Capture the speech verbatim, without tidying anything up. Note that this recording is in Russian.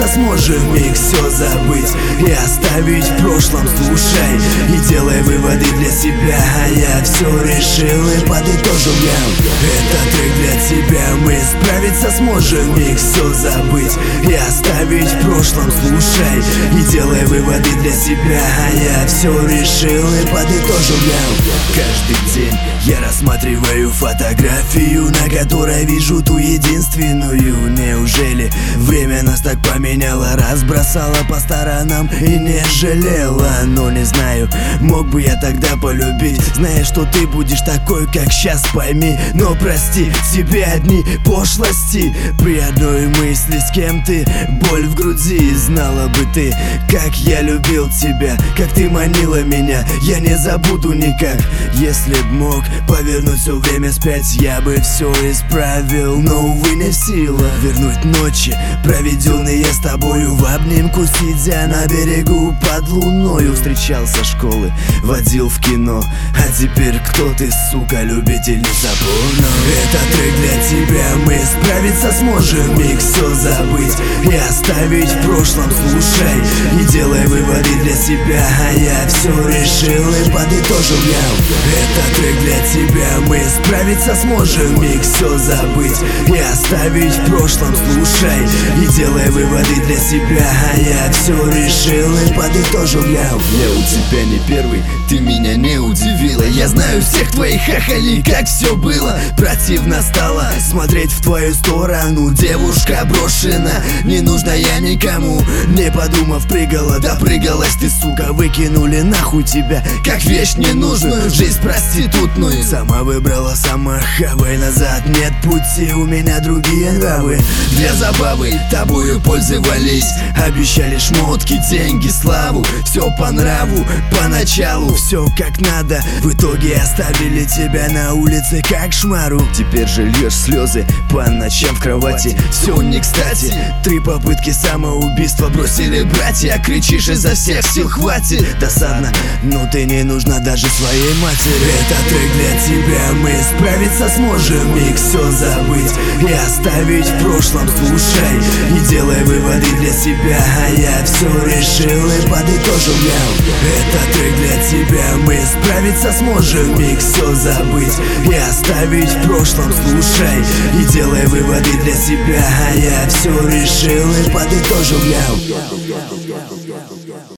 справиться сможем, миг все забыть и оставить в прошлом. Слушай и делай выводы для себя, а я все решил и подытожил я. Это трек для тебя, мы справиться сможем, миг все забыть и оставить в прошлом. Слушай и делай выводы для себя, а я все решил и подытожил я. Каждый день я рассматриваю фотографию, на которой вижу ту единственную. Неужели время нас так поменяло, разбросало по сторонам и не жалела? Но не знаю, мог бы я тогда полюбить, зная, что ты будешь такой, как сейчас, пойми. Но прости себе одни пошлости при одной мысли, с кем ты, боль в груди. Знала бы ты, как я любил тебя, как ты манила меня, я не забуду никак. Если б мог повернуть все время вспять, я бы все исправил, но, увы, не в силах вернуть ночи, проведенные с тобою в обнимку, сидя на берегу под луною. Встречал со школы, водил в кино, а теперь кто ты, сука, любительница порно? Это трек для тебя, мы справиться сможем, миг все забыть и оставить в прошлом. Слушай и делай выводы для себя, а я все решил и подытожил я. Это трек для тебя, мы справиться сможем, миг все забыть и оставить в прошлом. Слушай и делай выводы для себя, а я все решил и подытожил я. Я у тебя не первый, ты меня не удивила. Я знаю всех твоих хахалей, как все было. Противно стало смотреть в твою сторону, девушка брошена, не нужна я никому. Не подумав, прыгала, допрыгалась ты, сука. Выкинули нахуй тебя, как вещь ненужную, жизнь проститутную. Сама выбрала, сама хавай, назад нет пути, у меня другие нравы. Для забавы тобою пользовались, обещали шмотки, деньги, славу, все по нраву, поначалу все как надо, в итоге оставили тебя на улице как шмару. Теперь же льешь слезы по ночам в кровати, все не кстати. Три попытки самоубийства бросили братья, кричишь изо всех сил, хватит. Досадно, но ты не нужна даже своей матери. Это трек для тебя, мы справиться сможем, миг все забыть и оставить в прошлом. Слушай и делай выводы для себя, а я все решил и подытожил я. Это трек для тебя, мы справиться сможем, миг все забыть и оставить в прошлом. Слушай и делай выводы для себя, а я все решил и подытожил я.